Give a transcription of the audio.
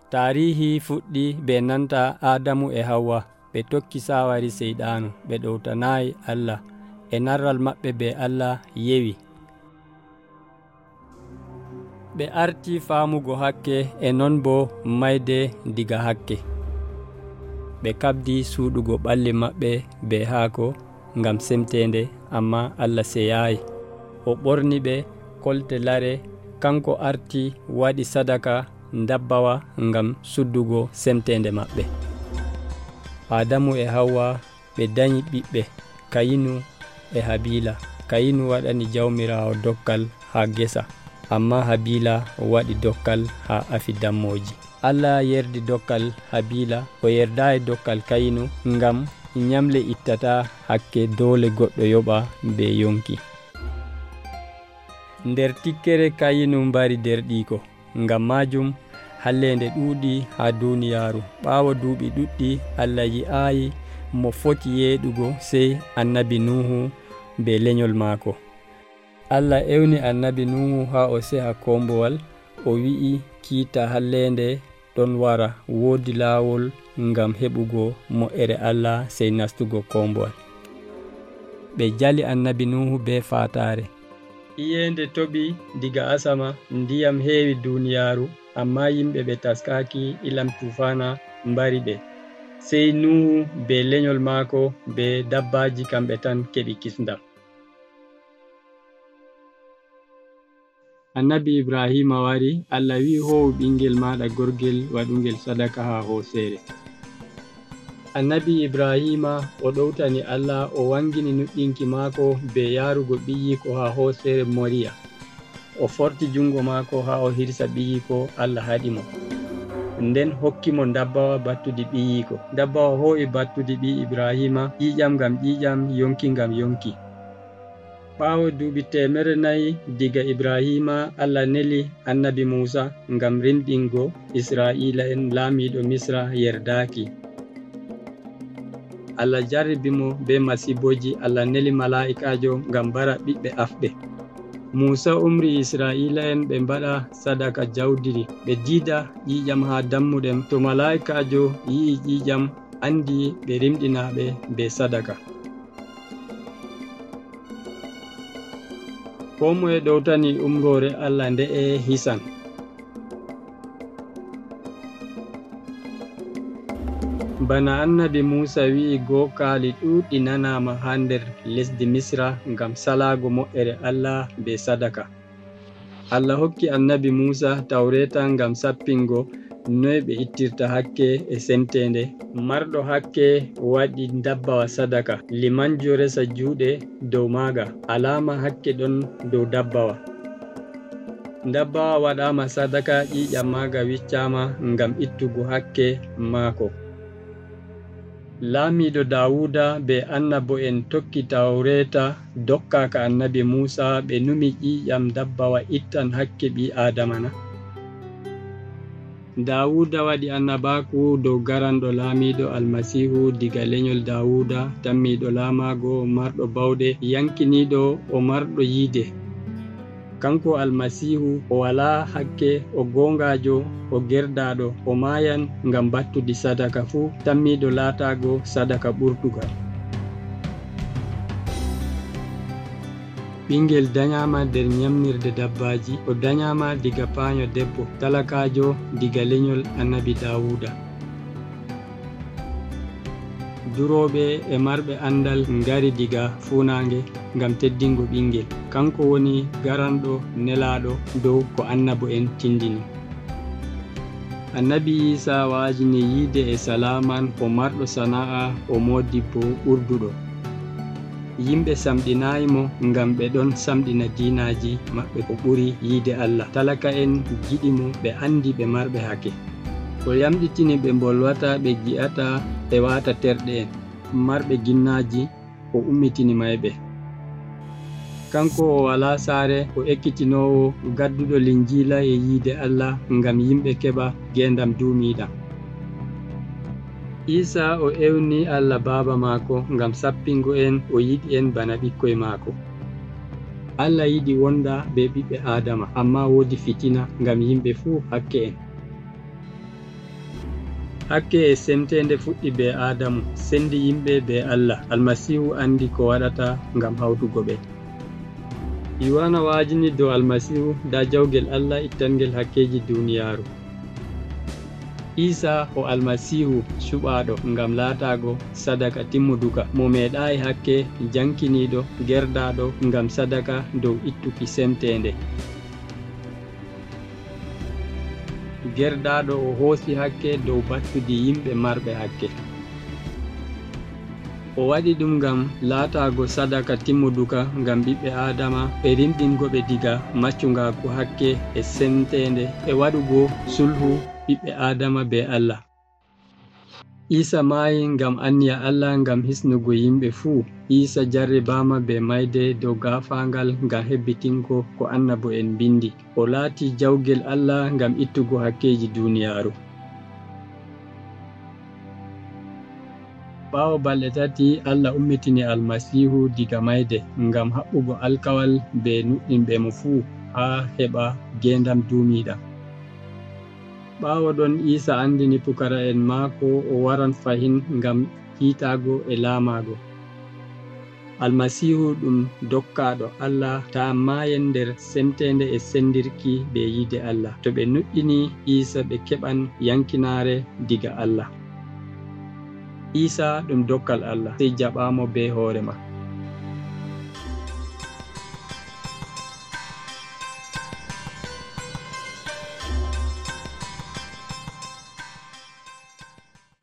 Tarihi fuɗɗi be nanta Adamu e Hawa ɓe tokki sawari seyɗanu ɓe ɗowtanayi Allah e narral maɓɓe be Allah yewi. Ɓe arti famugo hakke e non bo mayde diga hakke. Ɓe kabdi suɗugo ɓalli maɓɓe be haako ngam semtende, amma Allah seyayi. O ɓorni ɓe kolte lare, kanko arti waɗi sadaka dabbawa ngam suddugo semtende maɓɓe. Adamu e Hawa ɓe dañi ɓiɓɓe Kayinu e Habila. Kayinu waɗani jawmirawo dokkal ha gesa, amma Habila waɗi dokkal ha afi dammoji. Allah yerdi dokkal Habila, o yerdayi dokkal Kayinu ngam nyamle ittata hakke dole goɗɗo yoɓa be yonki. Nder tikkere Kayinu mbari derɗiko, ngam majum hallende ɗuuɗi ha duniyaru. Ɓawo duuɓi ɗuɗɗi Allah yi'ayi mo foti yeɗugo sey annabi Nuhu be lenyol maako. Allah ewni annabi Nuhu ha o seha kombowal, o wi'i kiita hallende ɗon wara wodi lawol ngam heɓugo mo'ere Allah sey nastugo kombowal. Ɓe jali annabi Nuhu be fatare. Iyende toɓi diga asama, ndiyam heewi duniyaru, amma yimɓe ɓe taskaki ilam tufana mbari ɓe. Sey Nuhu be lenyol maako be dabbaji kamɓe tan keɓi kisndam. Annabi Ibrahima wari, Allah wi howu ɓingel maɗa gorgel waɗungel sadaka ha hosere. Annabi Ibrahima o ɗowtani Allah, o wangini nuɗɗinki maako be yarugo ɓiyiko ha hosere Moriya. O forti jungo maako ha o hirsa ɓiyiko, Allah haɗimo. Nden hokkimo dabbawa battudi ɓiyiko. Dabbawa ho'i battudi ɓi Ibrahima, ƴiƴam ngam ƴiƴam, yonki ngam yonki. Ɓawo duuɓi 400 diga Ibrahima, Allah neli annabi Musa ngam rimɗingo Israila en. Laamiɗo Misra yerdaki. Allah jarribimo be masiboji. Allah neli mala'ikajo ngam bara ɓiɓɓe afɓe. Musa umri Israila en ɓe mbaɗa sadaka jawdiri, ɓe diida ƴiƴam ha dammuɗem. To mala'ikajo yi'i ƴiƴam, andi ɓe rimɗinaɓe be sadaka. Ko moye ɗowtani umrore Allah nde'e hisan. Bana annabi Musa wi'i gookaali ɗuuɗɗi nanama ha nder lesdi Misra ngam salago mo'ere Allah be sadaka. Allah hokki annabi Musa tawreta ngam sappingo noy ɓe ittirta hakke e semtende. Marɗo hakke waɗi dabbawa sadaka, limanjo resa juuɗe dow maaga, alama hakke ɗon dow dabbawa. Dabbawa waɗama sadaka, ƴiƴam maaga wiccama ngam ittugo hakke maako. Laamiɗo Dawuda be annabo'en tokki tawreta dokkaka annabi Musa, ɓe numi ƴiƴam dabbawa ittan hakke ɓi Adamana. Dawuda waɗi annabaku dow garanɗo laamiɗo Almasihu diga lenyol Dawuda, tammiɗo laamago, marɗo bawɗe, yankiniɗo, o marɗo yiide. Kanko Almasihu o wala hakke, o gongajo, o gerdaɗo, o mayan ngam battudi sadaka fu, tammiɗo laatago sadaka ɓurtugal. Ɓingel danyama nder nyamnirde dabbaji, o danyama diga paanyo debbo, talakajo diga lenyol annabi Dawuda. Duroɓe e marɓe andal ngari diga funange ngam teddingo ɓingel. Kanko woni garanɗo nelaɗo dow ko annabo en tindini. Annabi Isa wajini yiide e salaman, o marɗo sana'a, o modibbo ɓurduɗo. Yimɓe samɗinayimo ngam ɓe ɗon samɗina dinaji maɓɓe ko ɓuri yiide Allah. Talaka en giɗimo, ɓe andi ɓe marɓe hake. O yamɗitini ɓe bolwata, ɓe gi'ata, ɓe wata terɗe en. Marɓe ginnaji o ummitini mayɓe. Kanko o wala saare, o ekkitinowo gadduɗo linjila e yiide Allah ngam yimɓe keɓa gendam duumiɗam. Isa o ewni Allah Baba maako ngam sappingo en, o yiɗi en bana ɓikkoy maako. Allah yiɗi wonda be ɓiɓɓe Adama, amma wodi fitina ngam yimɓe fuu hakke en. hakke e semtende fuɗɗi be Adamu sendi yimɓe be Allah. Almasihu andi ko waɗata ngam hawtugo ɓe. Yohana wajini dow Almasihu da jawgel Allah ittangel hakkeji duniyaru. Isa o Almasihu suɓaɗo ngam laatago sadaka timmuduka mo meeɗayi hakke jankiniɗo gerdaɗo ngam sadaka dow ittuki semtende. Gerdaɗo o hoosi hakke dow battudi yimɓe marɓe hakke. O waɗi ɗum ngam laatago sadaka timmuduka ngam ɓiɓɓe Adama e rimɗingoɓe diga maccungaku hakke e semtende e waɗugo sulhu ɓiɓɓe Adama be Allah. Isa maayi ngam anniya Allah ngam hisnugo yimɓe fuu. Isa jarribama be mayde dow gafangal ngam hebbitingo ko annabo en bindi. O laati jawgel Allah ngam ittugo hakkeji duniyaru. Ɓawo balɗe tati Allah ummitini Almasihu diga mayde ngam haɓɓugo alkawal be nuɗɗinɓe mo fuu ha heɓa gendam dumiɗam. Ɓawo ɗon Isa andini pukara'en maako o waran fahin ngam kiitago e laamago. Almasihu ɗum dokkaɗo Allah ta maayen nder semtende e sendirki be yide Allah. To ɓe nuɗɗini Isa ɓe keɓan yankinare diga Allah. Isa ɗum dokkal Allah, sey jaɓamo be hoorema.